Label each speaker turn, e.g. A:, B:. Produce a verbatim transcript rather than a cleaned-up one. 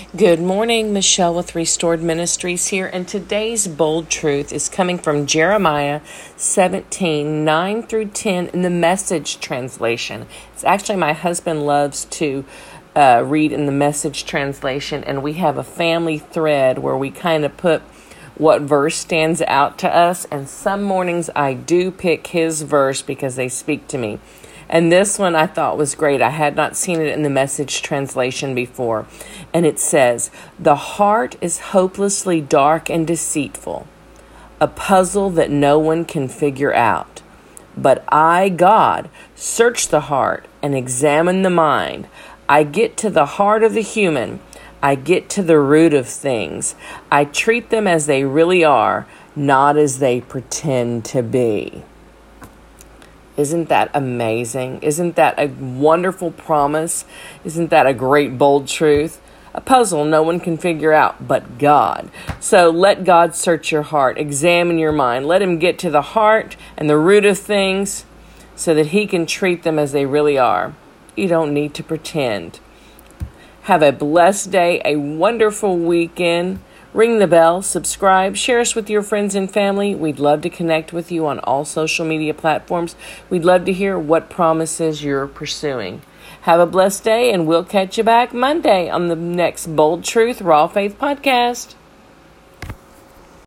A: Good morning, Michelle with Restored Ministries here, and today's bold truth is coming from Jeremiah seventeen, nine through ten in the Message translation. It's actually my husband loves to uh, read in the Message translation, and we have a family thread where we kind of put what verse stands out to us, and some mornings I do pick his verse because they speak to me. And this one I thought was great. I had not seen it in the Message translation before. And it says, "The heart is hopelessly dark and deceitful, a puzzle that no one can figure out. But I, God, search the heart and examine the mind. I get to the heart of the human. I get to the root of things. I treat them as they really are, not as they pretend to be." Isn't that amazing? Isn't that a wonderful promise? Isn't that a great, bold truth? A puzzle no one can figure out but God. So let God search your heart, examine your mind. Let him get to the heart and the root of things so that he can treat them as they really are. You don't need to pretend. Have a blessed day, a wonderful weekend. Ring the bell, subscribe, share us with your friends and family. We'd love to connect with you on all social media platforms. We'd love to hear what promises you're pursuing. Have a blessed day, and we'll catch you back Monday on the next Bold Truth Raw Faith podcast.